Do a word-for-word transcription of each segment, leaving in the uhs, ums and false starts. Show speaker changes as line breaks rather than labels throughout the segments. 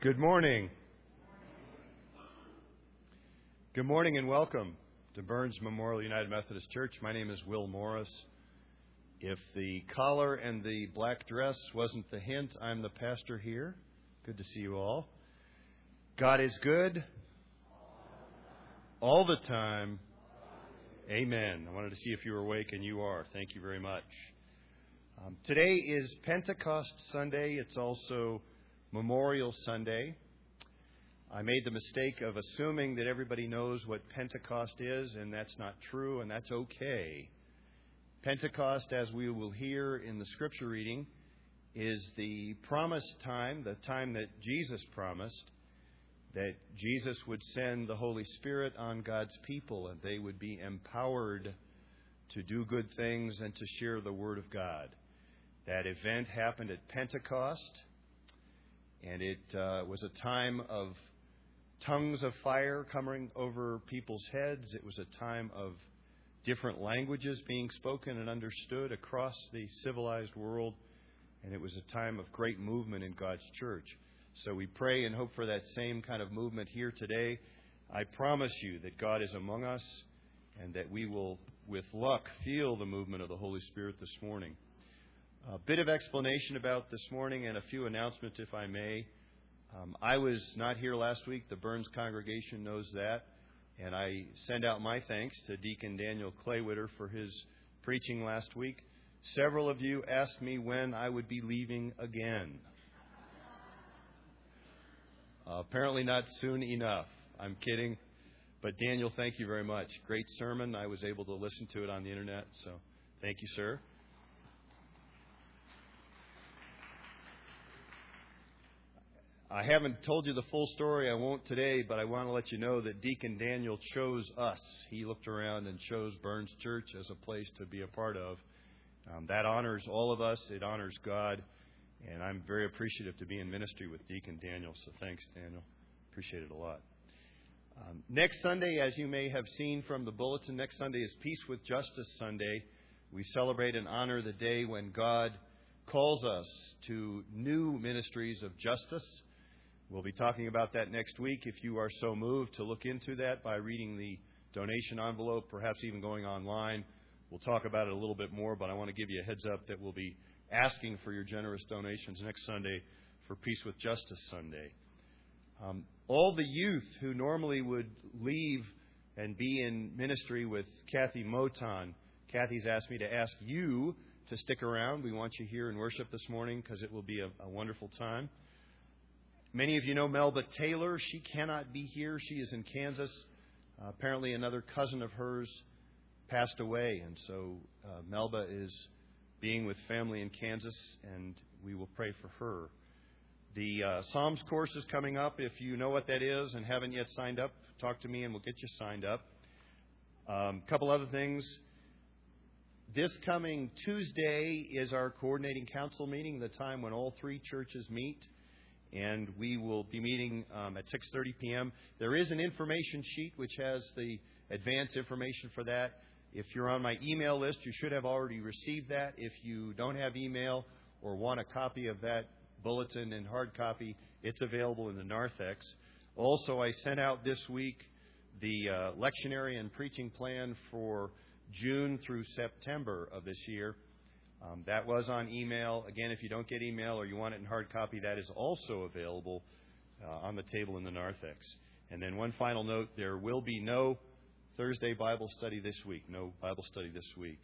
Good morning. Good morning and welcome to Burns Memorial United Methodist Church. My name is Will Morris. If the collar and the black dress wasn't the hint, I'm the pastor here. Good to see you all. God is good all the time. Amen. I wanted to see if you were awake, and you are. Thank you very much. Um, today is Pentecost Sunday. It's also Memorial Sunday. I made the mistake of assuming that everybody knows what Pentecost is, and that's not true, and that's okay. Pentecost, as we will hear in the scripture reading, is the promised time, the time that Jesus promised, that Jesus would send the Holy Spirit on God's people, and they would be empowered to do good things and to share the Word of God. That event happened at Pentecost. And it uh, was a time of tongues of fire coming over people's heads. It was a time of different languages being spoken and understood across the civilized world. And it was a time of great movement in God's church. So we pray and hope for that same kind of movement here today. I promise you that God is among us and that we will, with luck, feel the movement of the Holy Spirit this morning. A bit of explanation about this morning and a few announcements, if I may. Um, I was not here last week. The Burns congregation knows that. And I send out my thanks to Deacon Daniel Claywitter for his preaching last week. Several of you asked me when I would be leaving again. Uh, apparently not soon enough. I'm kidding. But Daniel, thank you very much. Great sermon. I was able to listen to it on the internet. So thank you, sir. I haven't told you the full story. I won't today, but I want to let you know that Deacon Daniel chose us. He looked around and chose Burns Church as a place to be a part of. Um, that honors all of us. It honors God. And I'm very appreciative to be in ministry with Deacon Daniel. So thanks, Daniel. Appreciate it a lot. Um, next Sunday, as you may have seen from the bulletin, next Sunday is Peace with Justice Sunday. We celebrate and honor the day when God calls us to new ministries of justice. We'll be talking about that next week. If you are so moved to look into that by reading the donation envelope, perhaps even going online, we'll talk about it a little bit more, but I want to give you a heads up that we'll be asking for your generous donations next Sunday for Peace with Justice Sunday. Um, all the youth who normally would leave and be in ministry with Kathy Moton, Kathy's asked me to ask you to stick around. We want you here in worship this morning because it will be a, a wonderful time. Many of you know Melba Taylor. She cannot be here. She is in Kansas. Uh, apparently another cousin of hers passed away, and so uh, Melba is being with family in Kansas, and we will pray for her. The uh, Psalms course is coming up. If you know what that is and haven't yet signed up, talk to me and we'll get you signed up. A um, couple other things. This coming Tuesday is our coordinating council meeting, the time when all three churches meet. And we will be meeting um, at six thirty p.m. There is an information sheet which has the advance information for that. If you're on my email list, you should have already received that. If you don't have email or want a copy of that bulletin in hard copy, it's available in the narthex. Also, I sent out this week the uh, lectionary and preaching plan for June through September of this year. Um, that was on email. Again, if you don't get email or you want it in hard copy, that is also available uh, on the table in the narthex. And then one final note, there will be no Thursday Bible study this week. No Bible study this week.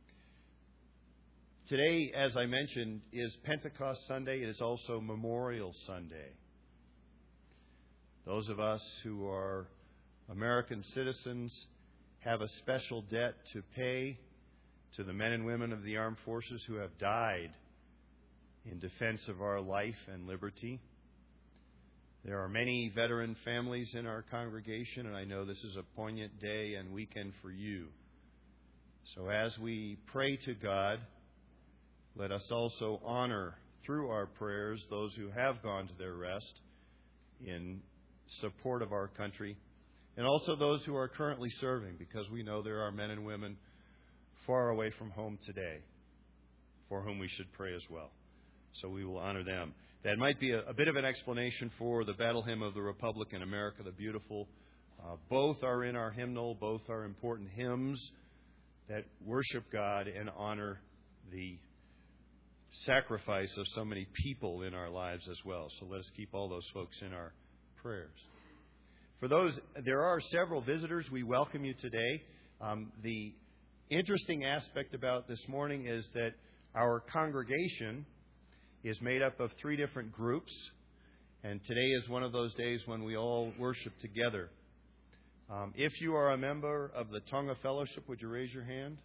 Today, as I mentioned, is Pentecost Sunday. It is also Memorial Sunday. Those of us who are American citizens have a special debt to pay to the men and women of the armed forces who have died in defense of our life and liberty. There are many veteran families in our congregation, and I know this is a poignant day and weekend for you. So as we pray to God, let us also honor through our prayers those who have gone to their rest in support of our country, and also those who are currently serving, because we know there are men and women far away from home today for whom we should pray as well. So we will honor them. that might be a, a bit of an explanation for the Battle Hymn of the Republic in America the Beautiful. Uh, both are in our hymnal. Both are important hymns that worship God and honor the sacrifice of so many people in our lives as well. So let us keep all those folks in our prayers. For those, there are several visitors. We welcome you today. Um, the interesting aspect about this morning is that our congregation is made up of three different groups, and today is one of those days when we all worship together. Um, if you are a member of the Tonga Fellowship, would you raise your hand?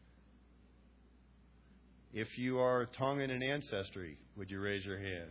If you are Tongan in ancestry, would you raise your hand?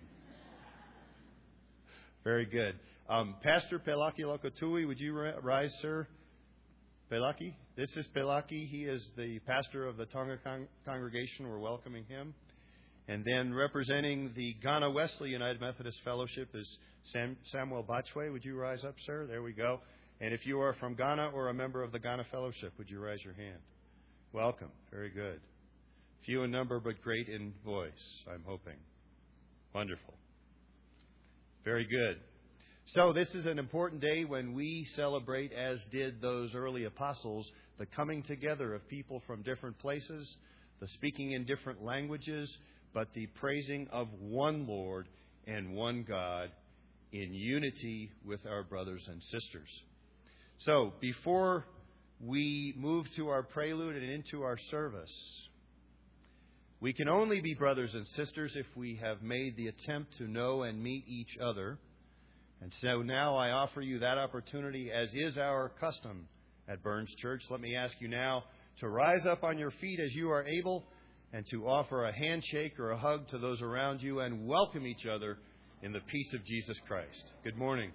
Very good. Um, Pastor Pelaki Lokotui, would you rise, sir? Pelaki? This is Pelaki. He is the pastor of the Tonga con- congregation. We're welcoming him. And then representing the Ghana Wesley United Methodist Fellowship is Sam, Samuel Bachwe. Would you rise up, sir? There we go. And if you are from Ghana or a member of the Ghana Fellowship, would you raise your hand? Welcome. Very good. Few in number, but great in voice, I'm hoping. Wonderful. Very good. So this is an important day when we celebrate, as did those early apostles, the coming together of people from different places, the speaking in different languages, but the praising of one Lord and one God in unity with our brothers and sisters. So before we move to our prelude and into our service, we can only be brothers and sisters if we have made the attempt to know and meet each other. And so now I offer you that opportunity, as is our custom at Burns Church. Let me ask you now to rise up on your feet as you are able and to offer a handshake or a hug to those around you and welcome each other in the peace of Jesus Christ. Good morning.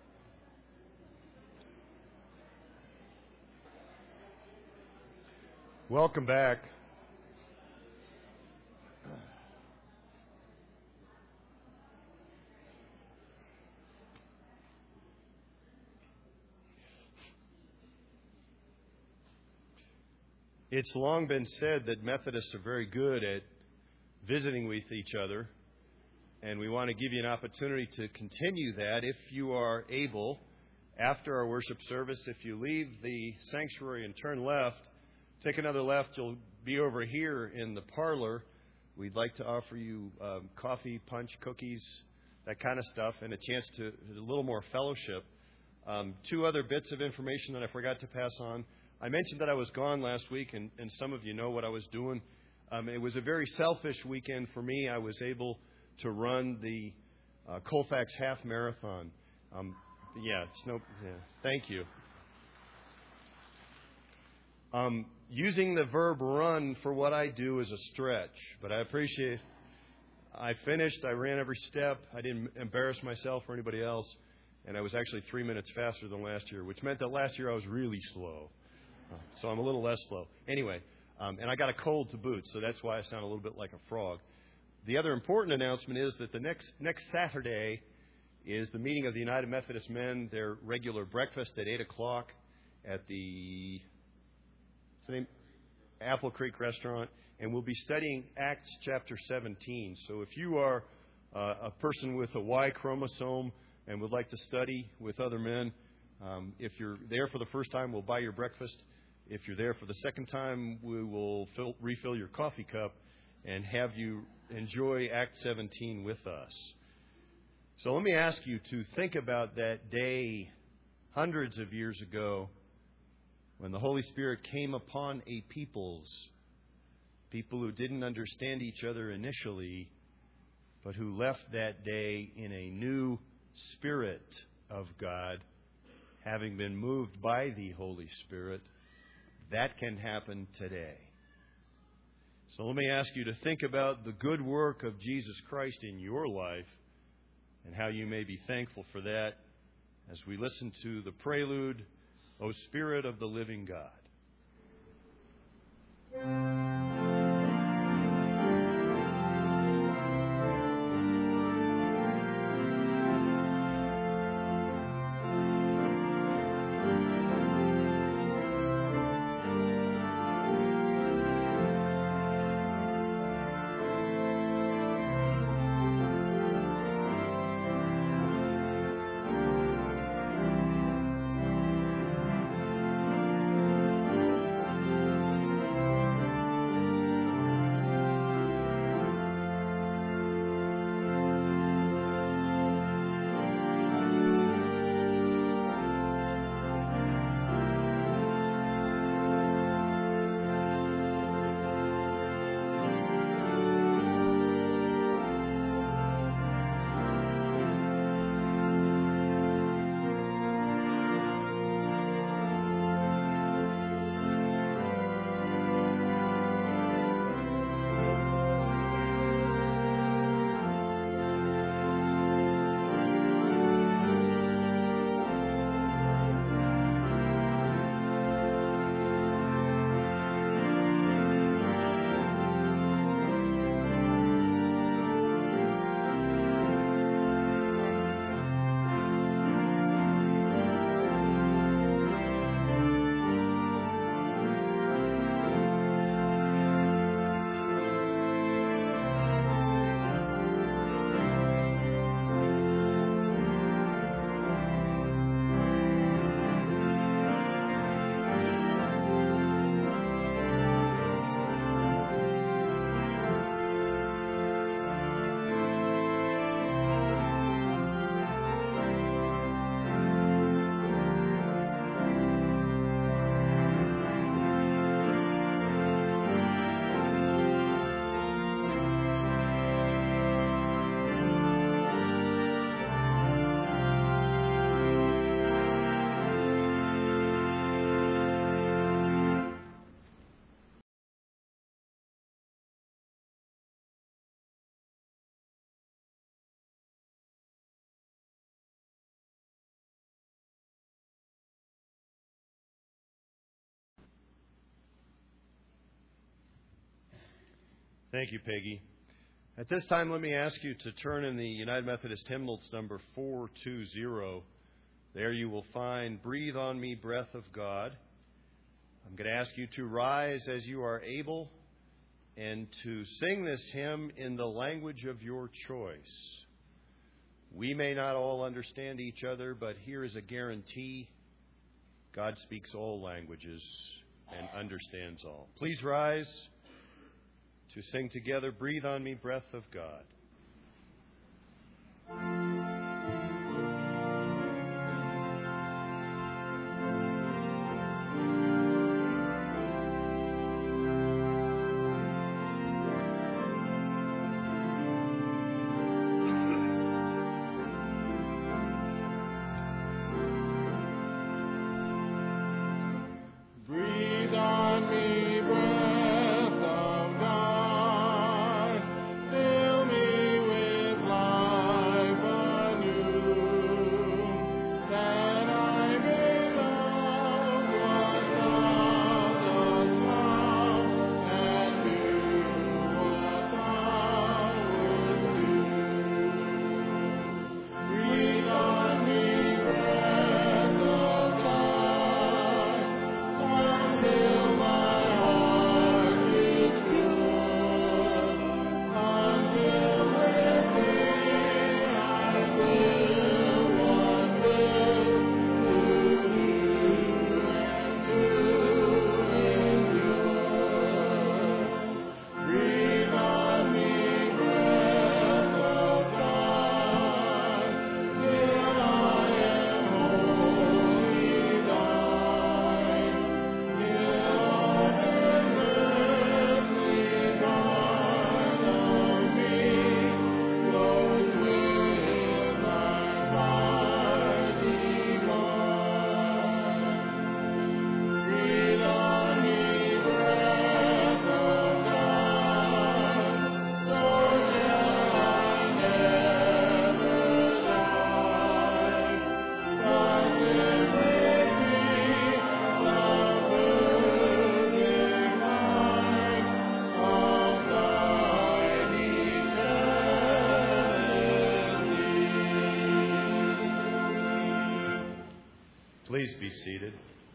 Welcome back. It's long been said that Methodists are very good at visiting with each other, and we want to give you an opportunity to continue that if you are able. After our worship service, if you leave the sanctuary and turn left, take another left, you'll be over here in the parlor. We'd like to offer you um, coffee, punch, cookies, that kind of stuff, and a chance to a little more fellowship. Um, two other bits of information that I forgot to pass on. I mentioned that I was gone last week, and, and some of you know what I was doing. Um, it was a very selfish weekend for me. I was able to run the uh, Colfax Half Marathon. Um, yeah, it's no. Yeah, thank you. Um, using the verb run for what I do is a stretch, but I appreciate. I finished. I ran every step. I didn't embarrass myself or anybody else, and I was actually three minutes faster than last year, which meant that last year I was really slow. So I'm a little less slow. Anyway, um, and I got a cold to boot, so that's why I sound a little bit like a frog. The other important announcement is that the next next Saturday is the meeting of the United Methodist Men, their regular breakfast at eight o'clock at the what's the name? Apple Creek Restaurant, and we'll be studying Acts chapter seventeen. So if you are uh, a person with a Y chromosome and would like to study with other men, um, if you're there for the first time, we'll buy your breakfast. If you're there for the second time, we will fill, refill your coffee cup and have you enjoy Act seventeen with us. So let me ask you to think about that day hundreds of years ago when the Holy Spirit came upon a peoples, people who didn't understand each other initially, but who left that day in a new spirit of God, having been moved by the Holy Spirit. That can happen today. So let me ask you to think about the good work of Jesus Christ in your life and how you may be thankful for that as we listen to the prelude, O Spirit of the Living God. Thank you, Peggy. At this time, let me ask you to turn in the United Methodist hymnals number four two zero. There you will find Breathe on Me, Breath of God. I'm going to ask you to rise as you are able and to sing this hymn in the language of your choice. We may not all understand each other, but here is a guarantee. God speaks all languages and understands all. Please rise to sing together, Breathe on Me, Breath of God. Please be seated.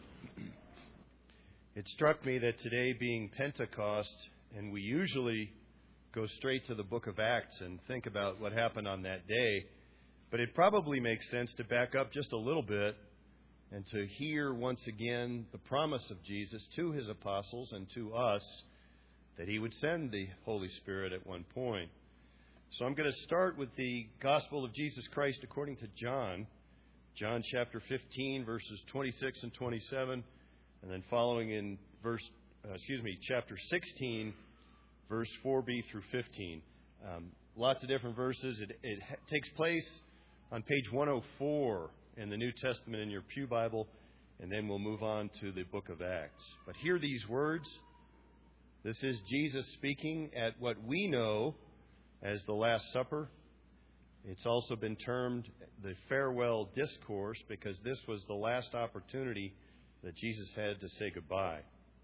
It struck me that today being Pentecost, and we usually go straight to the book of Acts and think about what happened on that day, but it probably makes sense to back up just a little bit and to hear once again the promise of Jesus to his apostles and to us that he would send the Holy Spirit at one point. So I'm going to start with the Gospel of Jesus Christ according to John, John chapter fifteen, verses twenty-six and twenty-seven, and then following in verse, uh, excuse me, chapter sixteen, verse four b through fifteen. Um, lots of different verses. It, it ha- takes place on page one oh four in the New Testament in your Pew Bible, and then we'll move on to the book of Acts. But hear these words. This is Jesus speaking at what we know as the Last Supper. It's also been termed the farewell discourse because this was the last opportunity that Jesus had to say goodbye.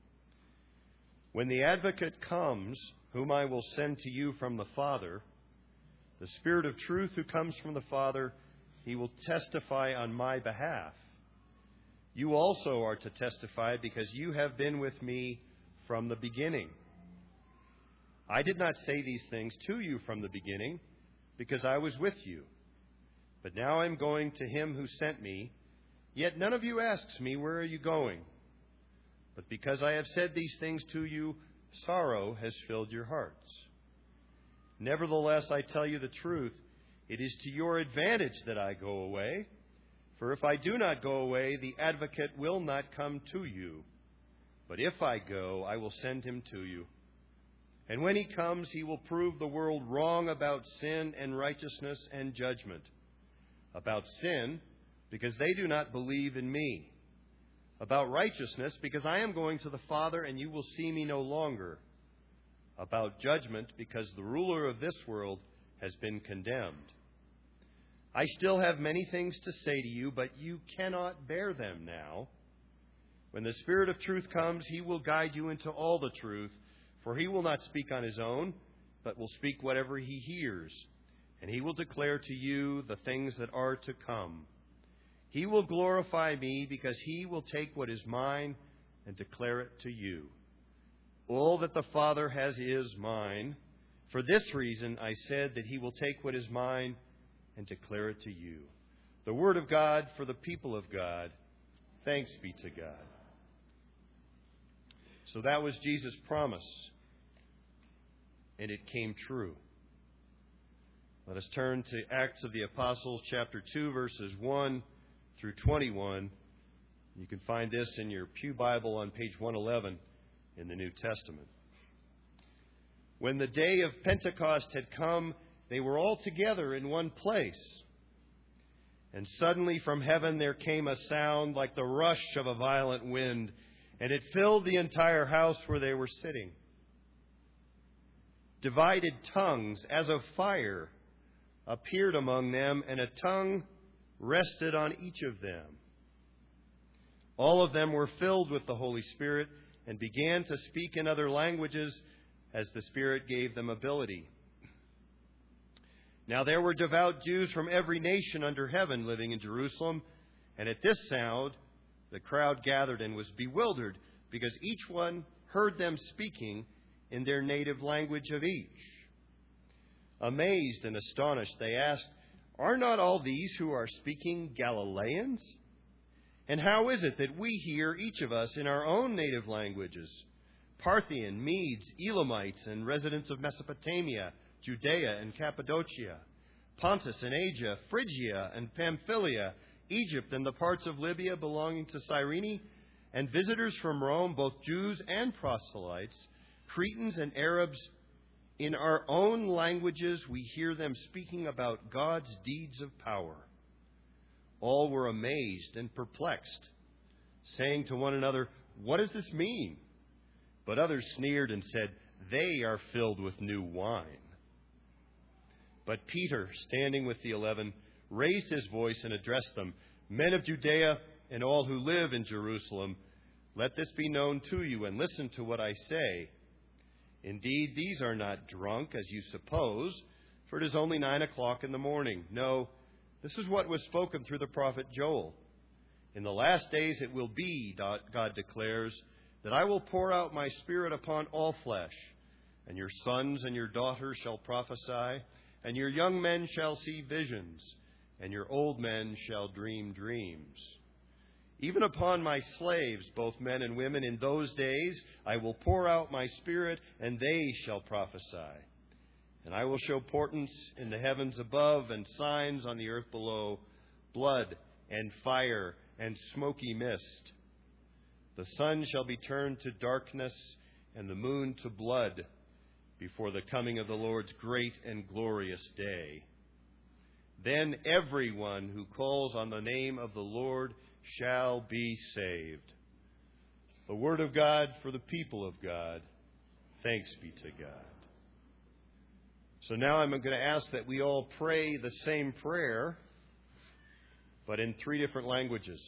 When the advocate comes, whom I will send to you from the Father, the Spirit of truth who comes from the Father, he will testify on my behalf. You also are to testify because you have been with me from the beginning. I did not say these things to you from the beginning, because I was with you. But now I'm going to him who sent me, yet none of you asks me, where are you going? But because I have said these things to you, sorrow has filled your hearts. Nevertheless, I tell you the truth, it is to your advantage that I go away. For if I do not go away, the advocate will not come to you. But if I go, I will send him to you. And when he comes, he will prove the world wrong about sin and righteousness and judgment. About sin, because they do not believe in me. About righteousness, because I am going to the Father and you will see me no longer. About judgment, because the ruler of this world has been condemned. I still have many things to say to you, but you cannot bear them now. When the Spirit of truth comes, he will guide you into all the truth. For he will not speak on his own, but will speak whatever he hears, and he will declare to you the things that are to come. He will glorify me, because he will take what is mine and declare it to you. All that the Father has is mine. For this reason I said that he will take what is mine and declare it to you. The word of God for the people of God. Thanks be to God. So that was Jesus' promise, and it came true. Let us turn to Acts of the Apostles, chapter two, verses one through twenty-one. You can find this in your Pew Bible on page one eleven in the New Testament. When the day of Pentecost had come, they were all together in one place. And suddenly from heaven there came a sound like the rush of a violent wind, and it filled the entire house where they were sitting. Divided tongues as of fire appeared among them, and a tongue rested on each of them. All of them were filled with the Holy Spirit and began to speak in other languages as the Spirit gave them ability. Now there were devout Jews from every nation under heaven living in Jerusalem, and at this sound the crowd gathered and was bewildered, because each one heard them speaking in their native language of each. Amazed and astonished, they asked, "Are not all these who are speaking Galileans? And how is it that we hear each of us in our own native languages? Parthian, Medes, Elamites, and residents of Mesopotamia, Judea and Cappadocia, Pontus and Asia, Phrygia and Pamphylia, Egypt and the parts of Libya belonging to Cyrene, and visitors from Rome, both Jews and proselytes, Cretans and Arabs. In our own languages we hear them speaking about God's deeds of power." All were amazed and perplexed, saying to one another, "What does this mean?" But others sneered and said, "They are filled with new wine." But Peter, standing with the eleven, raised his voice and addressed them, "Men of Judea and all who live in Jerusalem, let this be known to you, and listen to what I say. Indeed, these are not drunk, as you suppose, for it is only nine o'clock in the morning. No, this is what was spoken through the prophet Joel. In the last days it will be, God declares, that I will pour out my Spirit upon all flesh, and your sons and your daughters shall prophesy, and your young men shall see visions, and your old men shall dream dreams. Even upon my slaves, both men and women, in those days I will pour out my Spirit, and they shall prophesy. And I will show portents in the heavens above and signs on the earth below, blood and fire and smoky mist. The sun shall be turned to darkness and the moon to blood before the coming of the Lord's great and glorious day. Then everyone who calls on the name of the Lord shall be saved." The word of God for the people of God. Thanks be to God. So now I'm going to ask that we all pray the same prayer, but in three different languages.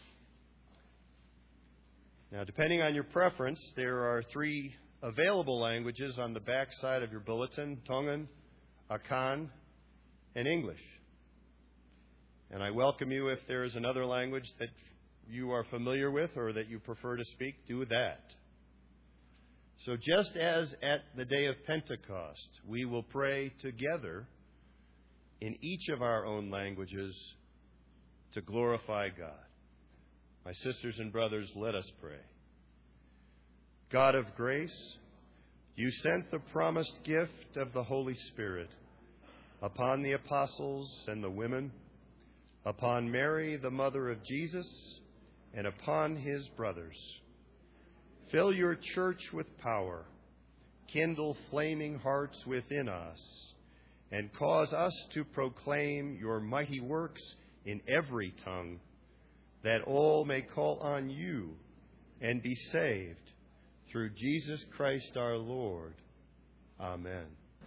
Now, depending on your preference, there are three available languages on the back side of your bulletin: Tongan, Akan, and English. And I welcome you, if there is another language that you are familiar with or that you prefer to speak, do that. So just as at the day of Pentecost, we will pray together in each of our own languages to glorify God. My sisters and brothers, let us pray. God of grace, you sent the promised gift of the Holy Spirit upon the apostles and the women, upon Mary, the mother of Jesus, and upon his brothers. Fill your church with power, kindle flaming hearts within us, and cause us to proclaim your mighty works in every tongue, that all may call on you and be saved through Jesus Christ our Lord. Amen.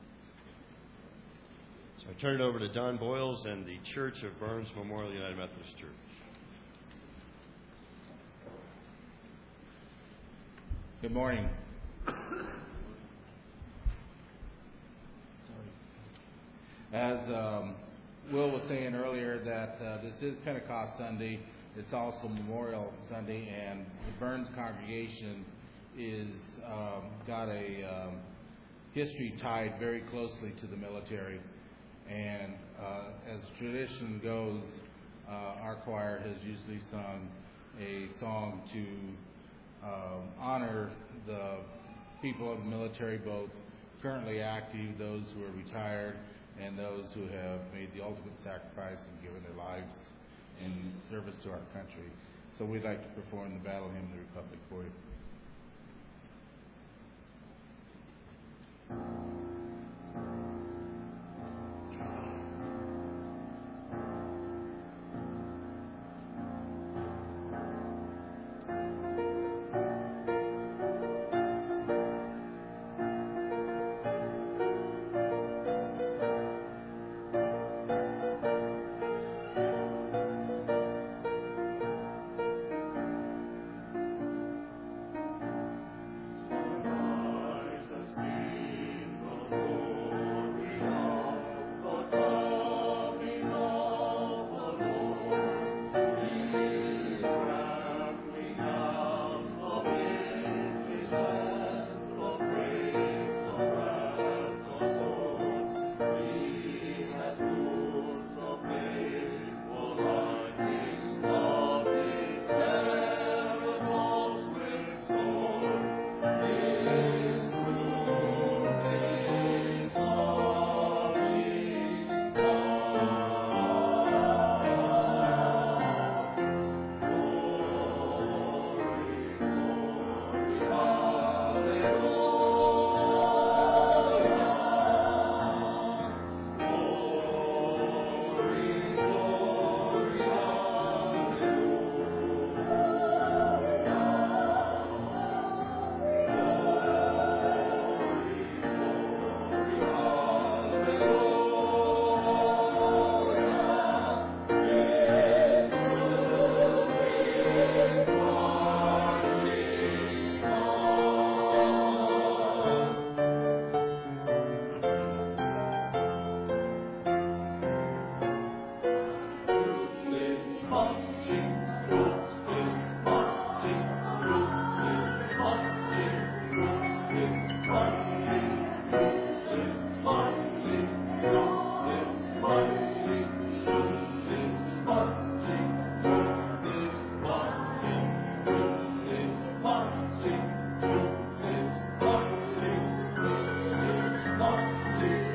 So I turn it over to Don Boyles and the Church of Burns Memorial United Methodist Church.
Good morning. As um, Will was saying earlier, that uh, this is Pentecost Sunday. It's also Memorial Sunday, and the Burns congregation is um, got a um, history tied very closely to the military. And uh, as tradition goes, uh, our choir has usually sung a song to um, honor the people of the military, both currently active, those who are retired, and those who have made the ultimate sacrifice and given their lives in service to our country. So we'd like to perform the Battle Hymn of the Republic for you.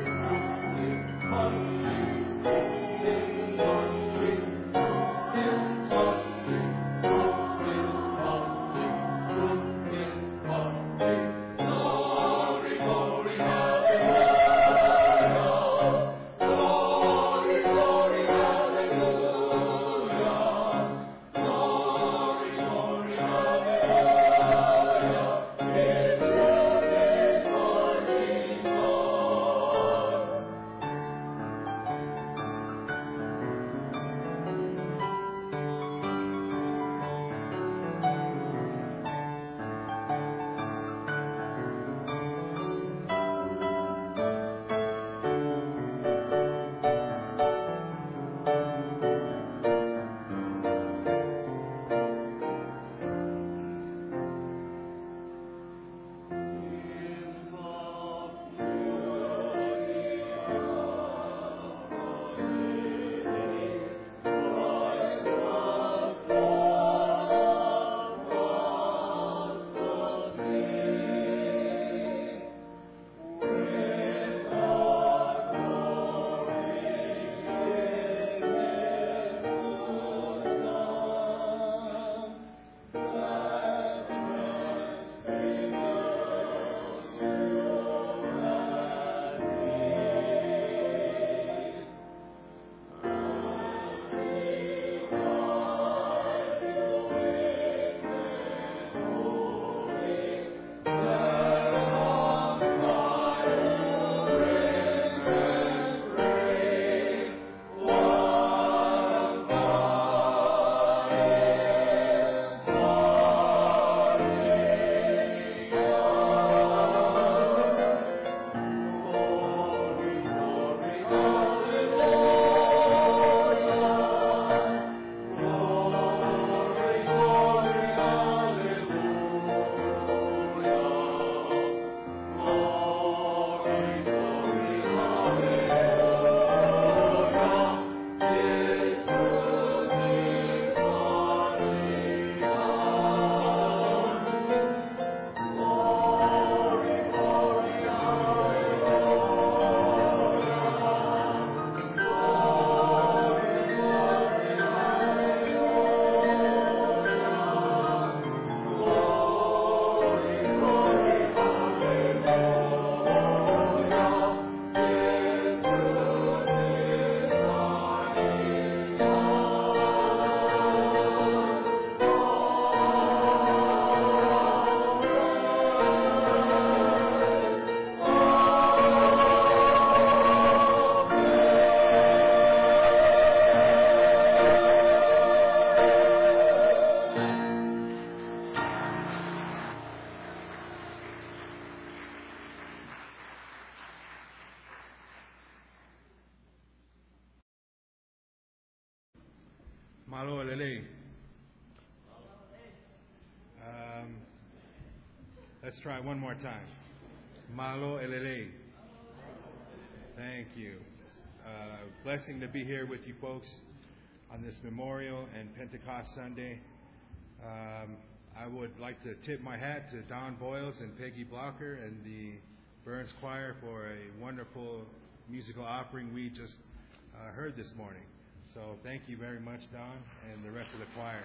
Thank you. Malo Elele. Um, let's try one more time. Malo Elele. Thank you. Uh, blessing to be here with you folks on this Memorial and Pentecost Sunday. Um, I would like to tip my hat to Don Boyles and Peggy Blocker and the Burns Choir for a wonderful musical offering we just uh, heard this morning. So thank you very much, Don, and the rest of the choir.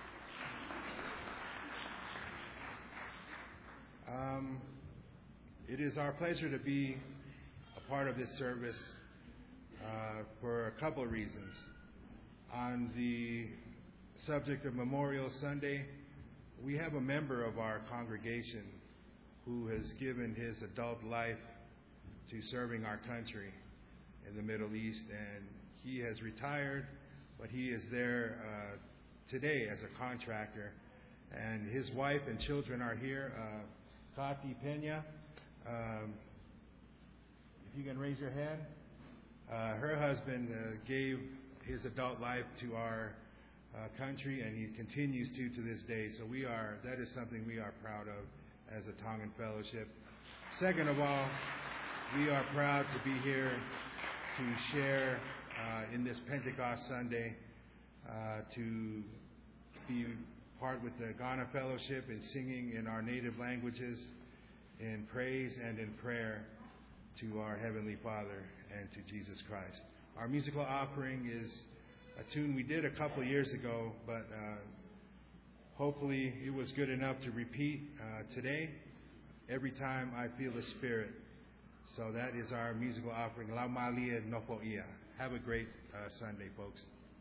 Um, it is our pleasure to be a part of this service uh, for a couple of reasons. On the subject of Memorial Sunday, we have a member of our congregation who has given his adult life to serving our country in the Middle East, and he has retired, but he is there uh, today as a contractor, and his wife and children are here. Uh, Kati Pena, um, if you can raise your hand. Uh, her husband uh, gave his adult life to our uh, country, and he continues to to this day. So we are, that is something we are proud of as a Tongan Fellowship. Second of all, we are proud to be here to share uh, in this Pentecost Sunday, uh, to be part with the Ghana Fellowship in singing in our native languages, in praise and in prayer to our Heavenly Father and to Jesus Christ. Our musical offering is a tune we did a couple of years ago, but uh, hopefully it was good enough to repeat uh, today, Every Time I Feel the Spirit. So that is our musical offering, La Malia Nopoia. Have a great uh, Sunday, folks.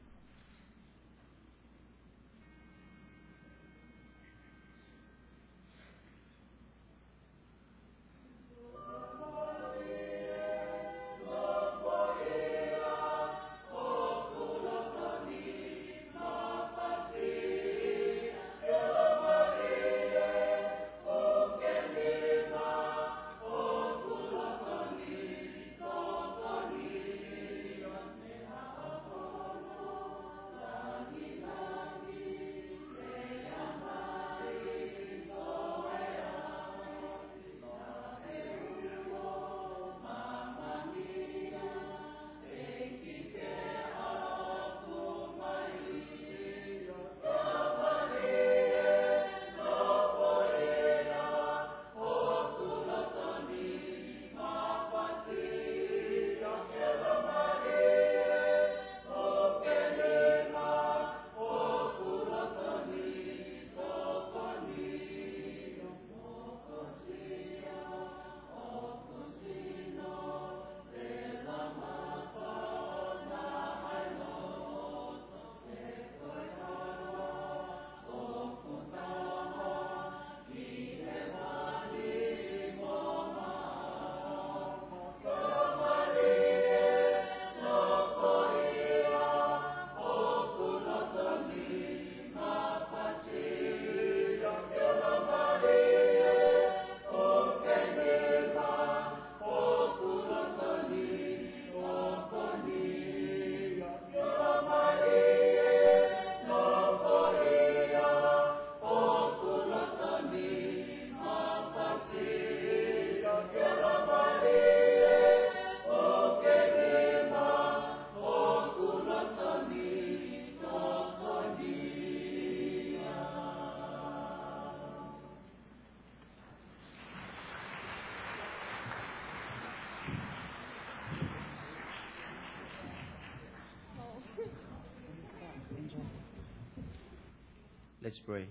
Let's pray.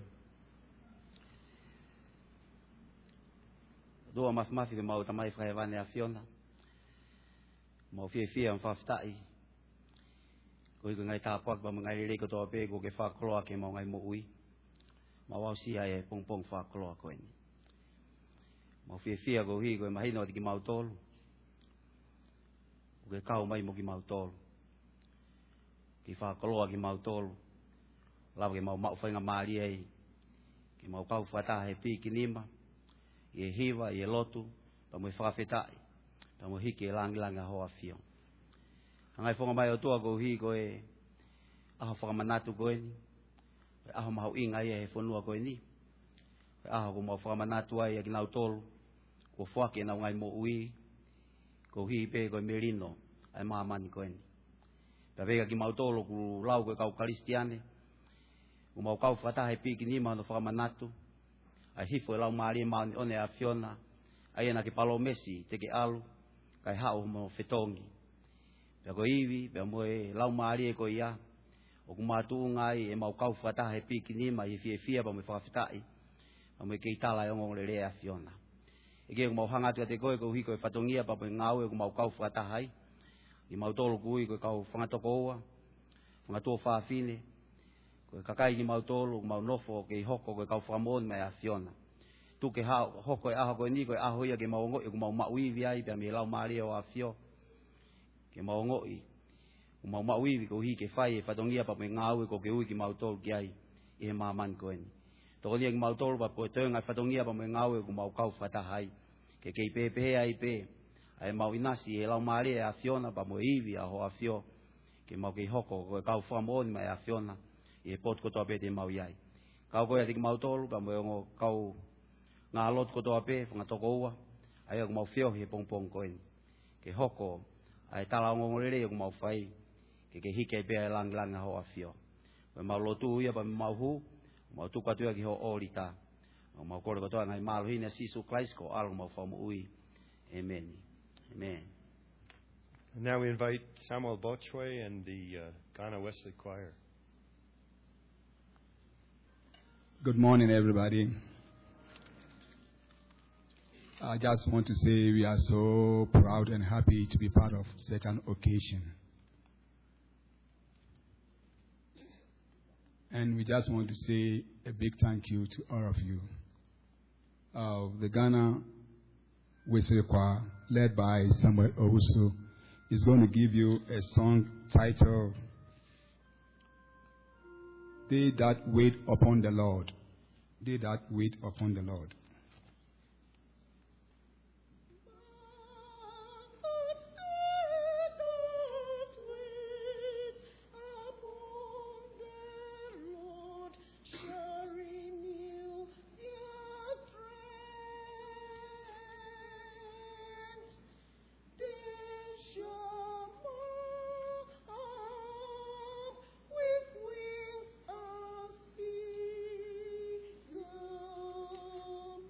Doa mafi ke mau tamai whaewane a whiona. Mau whie whie am whawhitai. Ko i ko ngai tāpuak ba ngai rere ko toa pē ko ke whakoloa ke mau ngai mo ui. Mau au si ai e pong pong whakoloa ko eni. Mau whie whie ko hi ko e mahino ati ki mau tolu. Ko ke kau mai mo ki mau tolu. Ki whakoloa ki mau tolu. Lawa ke mau mau whainga maari ei. Ke mau kau whata he pi ki nima. I e hiwa, i e lotu. Pa mo i whakawhetai. Pa mo hiki e langi langa hoa whio. Hangai whonga mai o tua ko hi ko e. aho whakamanatu koe ni. Aho mahu inga ia he whanua koe ni. Aho ko mau whakamanatu ai a ki nau tolu. Ko whake nau ngai mo ui. Ko hi pe koe merino. Ai maamani koe ni. Pea vega ki mau tolu ku lau koe kau karistiane. Ko mau kau whatahe piki ni mau no whakamanatu. Ai hifo e lau maari mau ni one a Fiona. Ai ena ki palo mesi te ke alu. Kai hao mo whetongi. Pea ko iwi, pea mo e lau maari e ko ia. O ku mātu ngai e mau kau whatahe piki ni mai e fie fia pa mo whakawhitai. Pa mo e kei tala e ongong le rea Fiona. E ke ku mau hangatu a te koe ko hiko e whatongia pa mo e ngau e ku mau kau whatahai. I mau tolu kui ko kau whangatoko oa. Whangatoko whaafine. Ko kakai ki mau tolu, ku mau nofo ke hoko ko kau whamon mai a Fiona. Tu ke hao, hoko e aho koe ni ko e aho ia ke mau ngoi, ku mau mauivi ai, pia me lau maari o a Fio. Ke mau ngoi. Ku mau mauivi ko hi ke whai e whatongia pa me ngau e ko ke ui ki mau tolu ki ai. I he maaman koe ni. Toko nia ki mau tolu pa po e tōnga whatongia pa me ngau e ku mau kau whatahai. Ke kei pepe ai pe. Ai mau inasi e lau maari e a Fiona pa mo iwi a ho a Fio. Ke mau ke hoko ko e kau whamon mai a Fiona. I e pot kotoa pe te mau iai. Kau koe ati ki mau tolu pa mo e ongo kau ngā lot kotoa pe, whangatoko ua. Ai o ku mau Fio he pongpong koe ni. Ke hoko, ai tala ongo ngorere o ku mau whai. Ke ke hike pe ai langi langi ho a Fio. Koe mau lotu uia pa me mau hu. Mau tukatua ki ho orita. O mau kore kotoa ngai malu hine sisu Christ ko alu mau whamu ui. Amen. Amen.
And now we invite Samuel Bochwe and the uh, Ghana Wesley Choir.
Good morning, everybody. I just want to say we are so proud and happy to be part of such an occasion. And we just want to say a big thank you to all of you. Uh, the Ghana Wesley Choir, led by Samuel Owusu, is going to give you a song titled, They That Wait Upon the Lord. They That Wait Upon the Lord.
Go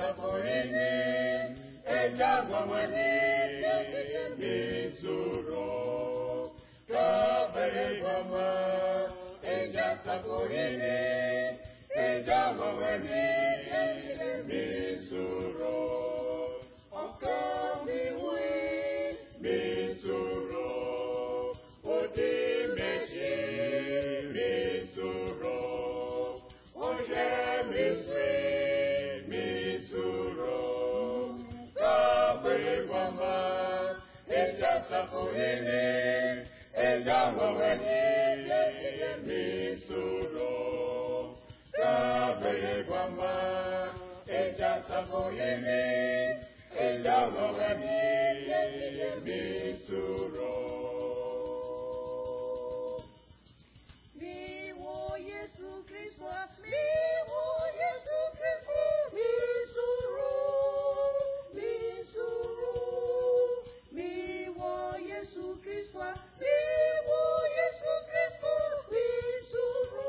saporini, ella wawani, misuro. Kabere wama, ella saporini, ella wawani, misuro. Okami wi, misuro. Odi meshi, misuro. Oye misri, misuro. Kabere wama, ella saporini, ella wawani, misuro. Kabere wama, ella saporini, ella wawani, misuro.
Miło Jezu Chrysto, miło Jezu Chrysto, misuro, misuro. Miło Jezu Chrysto, miło Jezu Chrysto, misuro,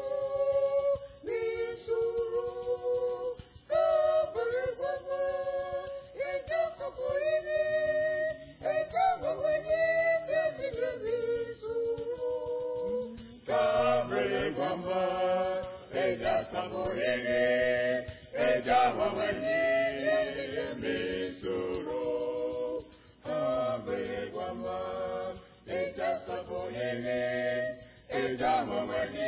misuro. Kabere wama, ella saporini, ella wawani, misuro.
Kabere wama, ella saporini, ella wawani, misuro. Kabere wama, ella saporini, ella wawani,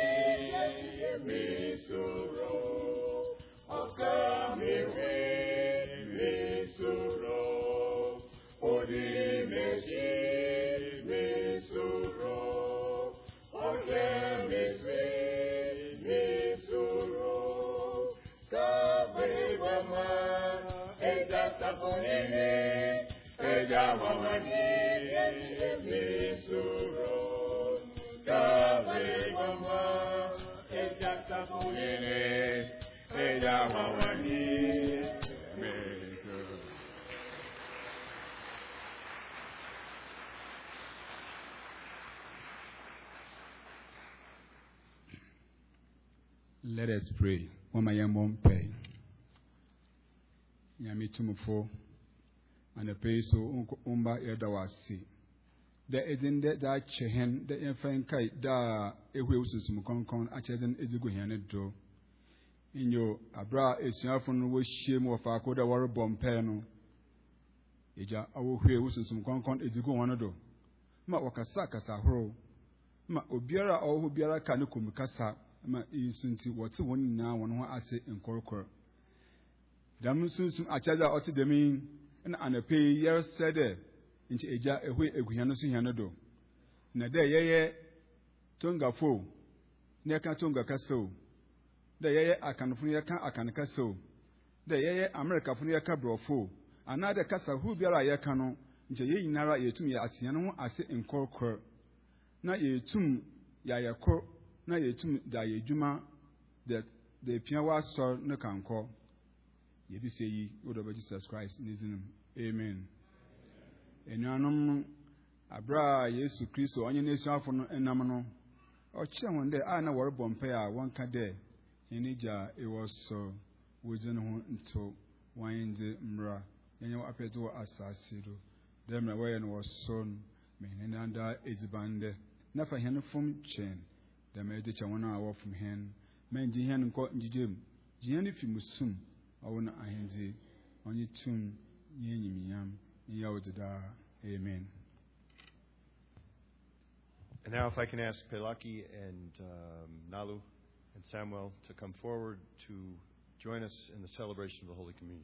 misuro. Okami wi, misuro. Odi meshi, misuro. Oye misri, misuro. Kabere wama, ella saporini, ella wawani, misuro. Kabere wama, ella saporini, ella wawani, misuro.
Let us pray. Mama yamon pay. Yami tumufo. And a pay so umba yadawasi. The edin that chehen, the infant kite da ehususum concon, a chesen ezuguhian do. In your abra is your phone with shame of a coda war bomb peno. Eja awo hwe ususum concon ezugu wanado. Ma wakasaka sahro. Ma obiara awo biara kanukum kasa. Ma insunti wati woni na won ho ase enkorkor dam sunsun achaza oti demi na anape yer sede nti eja ehwe eguhia no so hia no do na de yeye tongafo ne ka tonga kaso de yeye akanfo ne ka akan kaso de yeye america fo ne ka brofo anade kasa hu biara ye ka no nti ye yinara yetum ya asia no ho ase enkorkor na yetum ya yakor na yetum da yedwuma that the piawa so no kanko ye bi say yi odo Jesus Christ nizinum amen enuanom abra Yesu Kristo onye nesuafo no enam no o che won de a na wor bompe a wonka de enija e was wozin ho nto wande mra yenye apeto asase do dem na we no was son me nanda ezibande na fa hen fom chen the medicha one hour from hen men jihan ko njijem jihan fi musum awona ahenzi onye tum yenyimiyam yawdada amen.
And now if I can ask Pelaki and um, Nalu and Samuel to come forward to join us in the celebration of the Holy Communion.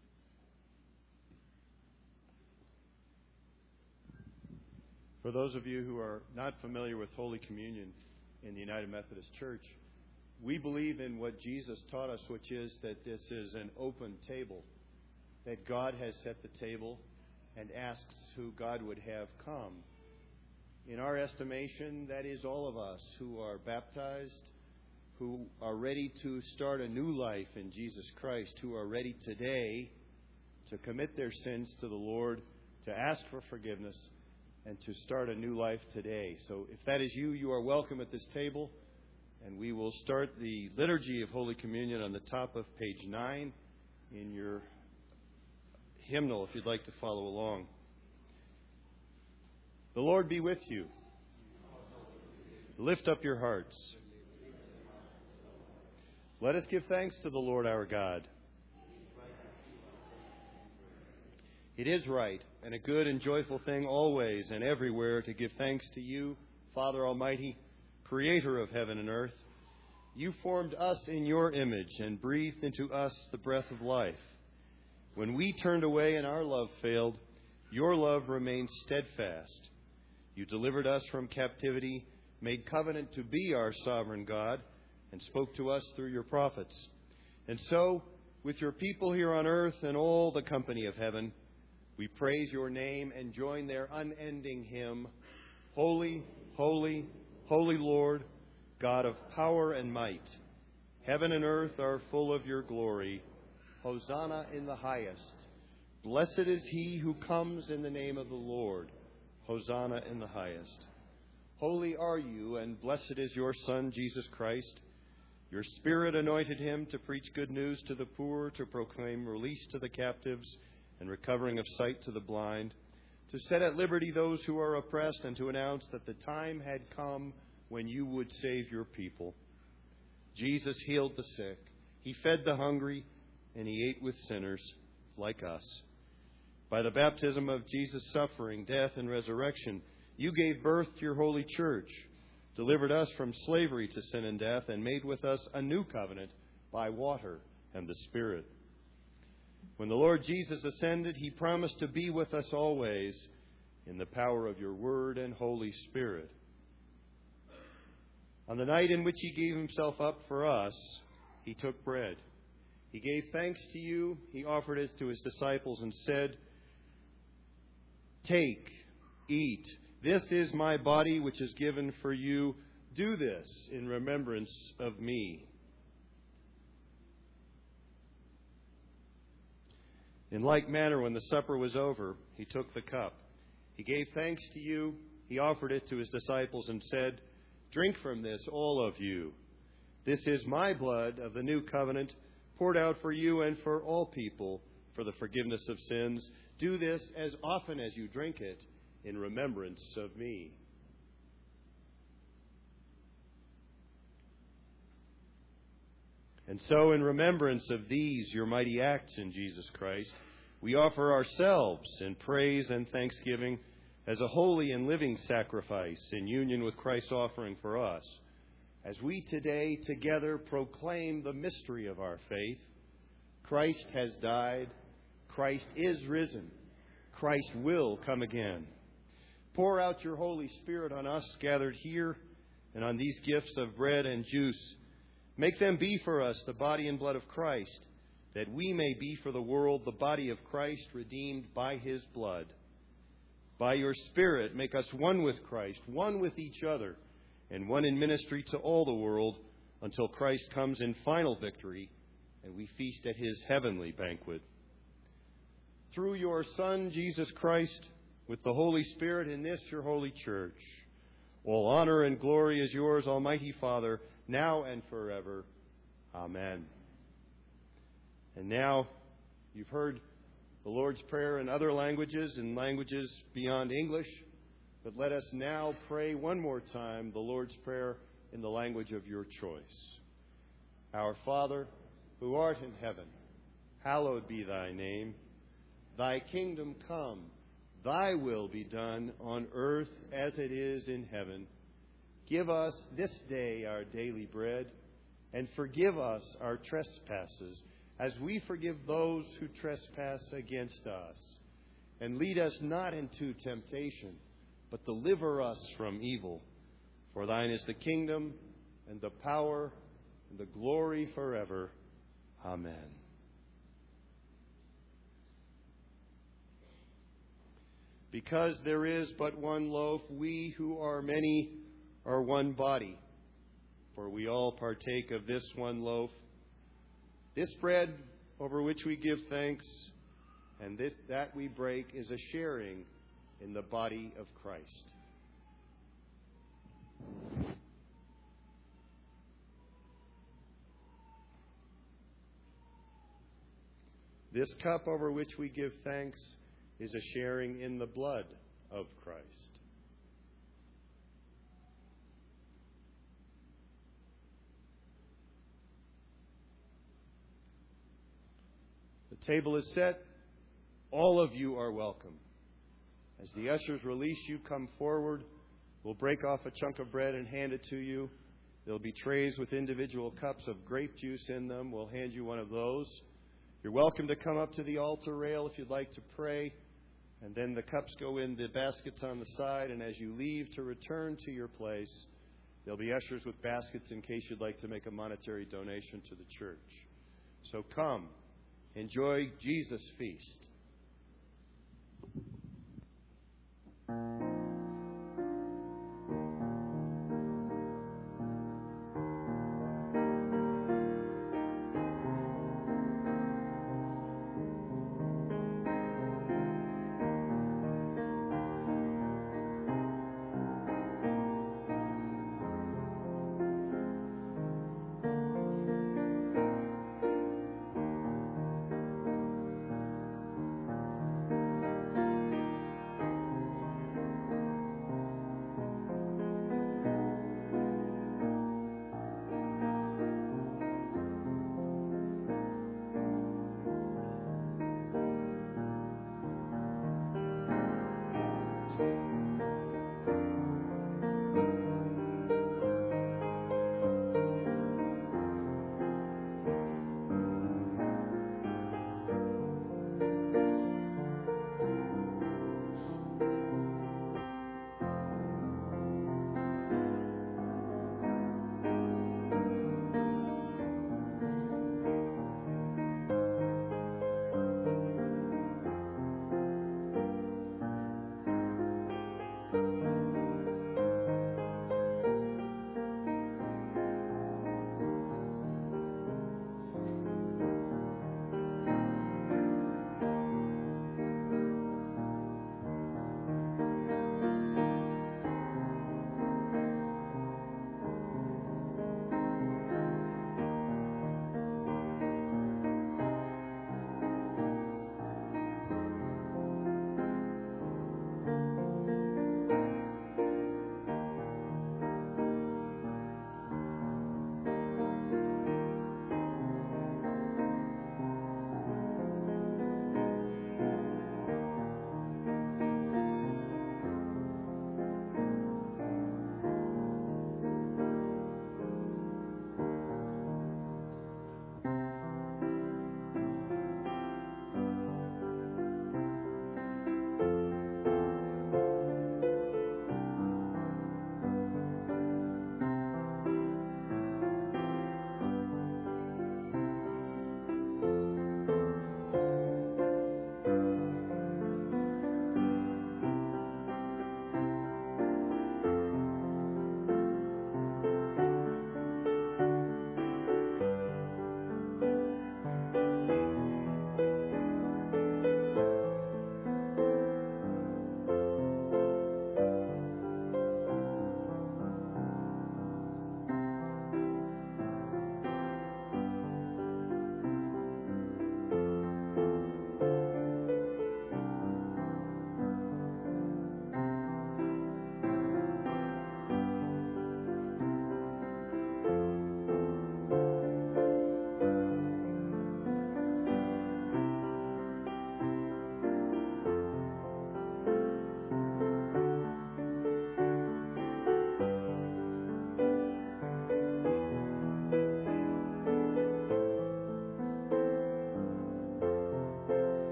For those of you who are not familiar with Holy Communion in the United Methodist Church, we believe in what Jesus taught us, which is that this is an open table, that God has set the table and asks who God would have come. In our estimation, that is all of us who are baptized, who are ready to start a new life in Jesus Christ, who are ready today to commit their sins to the Lord, to ask for forgiveness, and to start a new life today. So if that is you, you are welcome at this table. And we will start the liturgy of Holy Communion on the top of page nine in your hymnal if you'd like to follow along. The Lord be with you. Lift up your hearts. Let us give thanks to the Lord our God. It is right and a good and joyful thing always and everywhere to give thanks to you, Father Almighty, Creator of heaven and earth. You formed us in your image and breathed into us the breath of life. When we turned away and our love failed, your love remained steadfast. You delivered us from captivity, made covenant to be our sovereign God, and spoke to us through your prophets. And so, with your people here on earth and all the company of heaven, we praise your name and join their unending hymn, Holy, holy, holy Lord, God of power and might. Heaven and earth are full of your glory. Hosanna in the highest. Blessed is he who comes in the name of the Lord. Hosanna in the highest. Holy are you, and blessed is your Son, Jesus Christ. Your Spirit anointed him to preach good news to the poor, to proclaim release to the captives, and recovering of sight to the blind, to set at liberty those who are oppressed, and to announce that the time had come when you would save your people. Jesus healed the sick. He fed the hungry, and he ate with sinners like us. By the baptism of Jesus' suffering, death, and resurrection, you gave birth to your holy church, delivered us from slavery to sin and death, and made with us a new covenant by water and the Spirit. When the Lord Jesus ascended, he promised to be with us always in the power of your word and Holy Spirit. On the night in which he gave himself up for us, he took bread. He gave thanks to you. He offered it to his disciples and said, "Take, eat. This is my body which is given for you. Do this in remembrance of me." In like manner, when the supper was over, he took the cup. He gave thanks to you. He offered it to his disciples and said, "Drink from this, all of you. This is my blood of the new covenant, poured out for you and for all people for the forgiveness of sins. Do this as often as you drink it in remembrance of me." And so, in remembrance of these, your mighty acts in Jesus Christ, we offer ourselves in praise and thanksgiving as a holy and living sacrifice in union with Christ's offering for us. As we today together proclaim the mystery of our faith, Christ has died, Christ is risen, Christ will come again. Pour out your Holy Spirit on us gathered here and on these gifts of bread and juice. Make them be for us the body and blood of Christ, that we may be for the world the body of Christ redeemed by his blood. By your Spirit, make us one with Christ, one with each other, and one in ministry to all the world until Christ comes in final victory and we feast at his heavenly banquet. Through your Son, Jesus Christ, with the Holy Spirit in this your holy church, all honor and glory is yours, Almighty Father, now and forever. Amen. And now, you've heard the Lord's Prayer in other languages and languages beyond English, but let us now pray one more time the Lord's Prayer in the language of your choice. Our Father, who art in heaven, hallowed be thy name. Thy kingdom come, thy will be done on earth as it is in heaven. Give us this day our daily bread, and forgive us our trespasses, as we forgive those who trespass against us. And lead us not into temptation, but deliver us from evil. For thine is the kingdom, and the power, and the glory forever. Amen. Because there is but one loaf, we who are many are one body, for we all partake of this one loaf. This bread over which we give thanks, and this that we break, is a sharing in the body of Christ. This cup over which we give thanks is a sharing in the blood of Christ. The table is set. All of you are welcome. As the ushers release you, come forward. We'll break off a chunk of bread and hand it to you. There'll be trays with individual cups of grape juice in them. We'll hand you one of those. You're welcome to come up to the altar rail if you'd like to pray. And then the cups go in the baskets on the side. And as you leave to return to your place, there'll be ushers with baskets in case you'd like to make a monetary donation to the church. So come, enjoy Jesus' feast.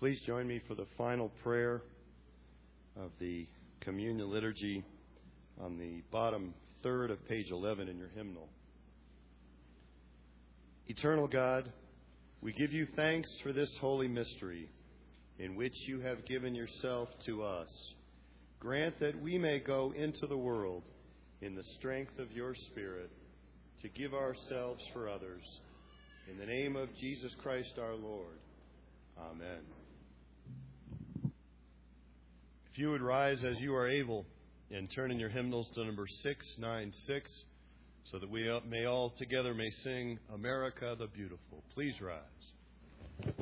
Please join me for the final prayer of the communion liturgy on the bottom third of page eleven in your hymnal. Eternal God, we give you thanks for this holy mystery in which you have given yourself to us. Grant that we may go into the world in the strength of your Spirit to give ourselves for others. In the name of Jesus Christ our Lord. Amen. If you would rise as you are able and turn in your hymnals to number six ninety-six, so that we may all together may sing America the Beautiful. Please rise.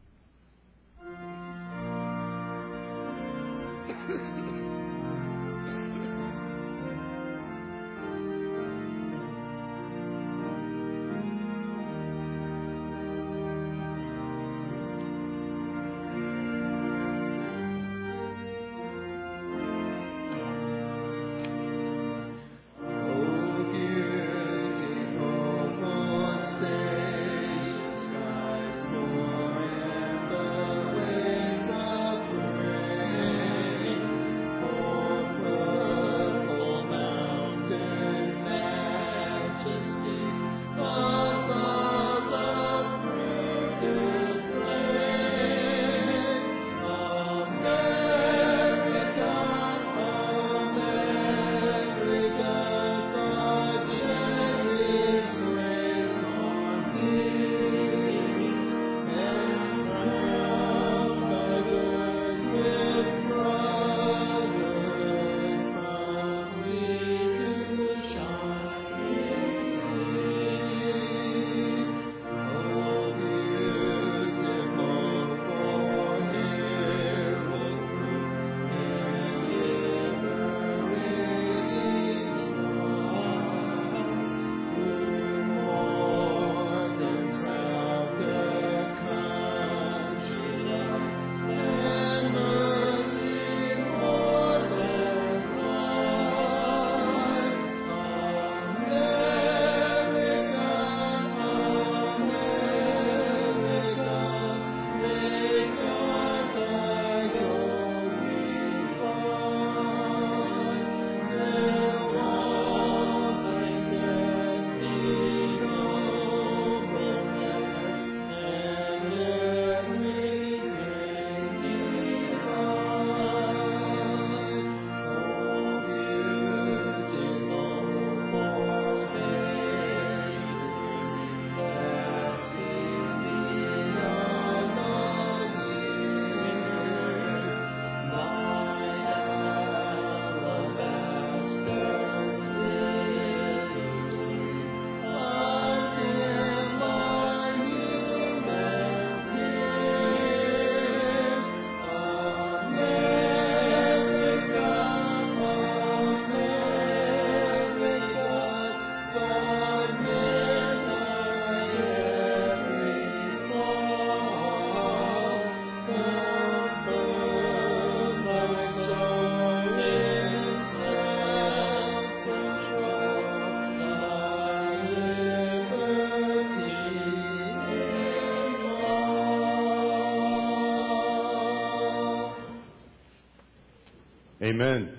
Amen.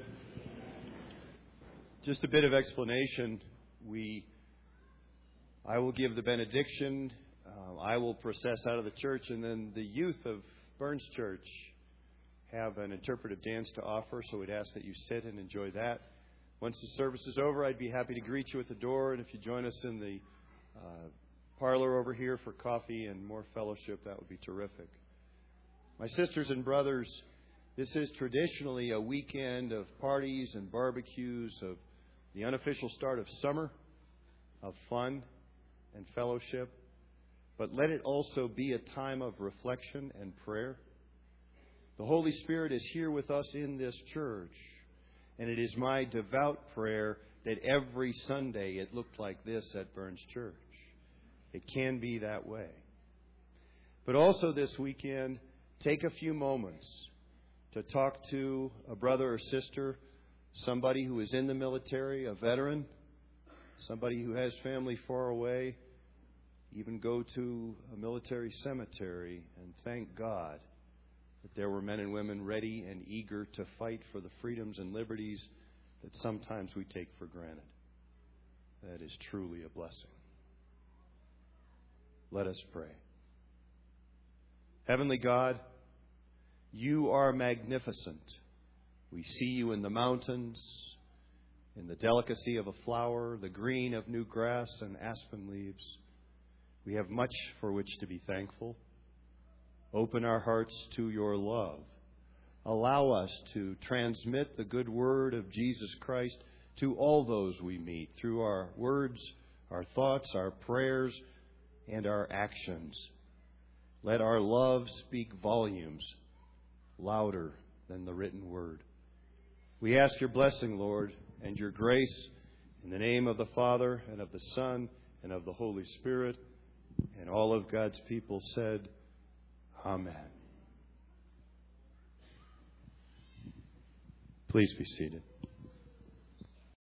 Just a bit of explanation. We, I will give the benediction. Uh, I will process out of the church, and then the youth of Burns Church have an interpretive dance to offer. So we'd ask that you sit and enjoy that. Once the service is over, I'd be happy to greet you at the door, and if you join us in the uh, parlor over here for coffee and more fellowship, that would be terrific. My sisters and brothers, this is traditionally a weekend of parties and barbecues, of the unofficial start of summer, of fun and fellowship. But let it also be a time of reflection and prayer. The Holy Spirit is here with us in this church, and it is my devout prayer that every Sunday it looked like this at Burns Church. It can be that way. But also this weekend, take a few moments to talk to a brother or sister, somebody who is in the military, a veteran, somebody who has family far away. Even go to a military cemetery and thank God that there were men and women ready and eager to fight for the freedoms and liberties that sometimes we take for granted. That is truly a blessing. Let us pray. Heavenly God, you are magnificent. We see you in the mountains, in the delicacy of a flower, the green of new grass and aspen leaves. We have much for which to be thankful. Open our hearts to your love. Allow us to transmit the good word of Jesus Christ to all those we meet through our words, our thoughts, our prayers, and our actions. Let our love speak volumes louder than the written word. We ask your blessing, Lord, and your grace in the name of the Father and of the Son and of the Holy Spirit. And all of God's people said, Amen. Please be seated.